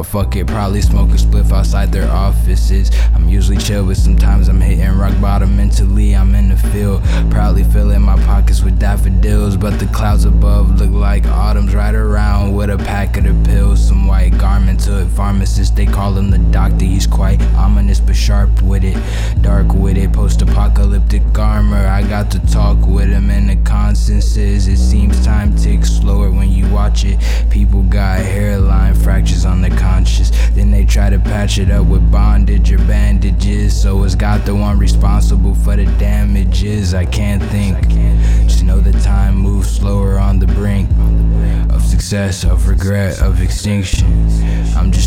I'll fuck it, probably smoke a spliff outside their offices. I'm usually chill, but sometimes I'm hitting rock bottom mentally. I'm in the field, proudly filling my pockets with daffodils, but the clouds above look like autumn's right around with a pack of the pills. Some white garments hood pharmacist, they call him the doctor. He's quite ominous but sharp with it, dark with it, post-apocalyptic armor. I got to talk with him and the consensus. It seems time ticks slower when you watch it. People got hairline fractures on their conscience, then they try to patch it up with bondage or bandages. So it's got the one responsible for the damages. I can't think, just know the time moves slower on the brink of success, of regret, of extinction. I'm just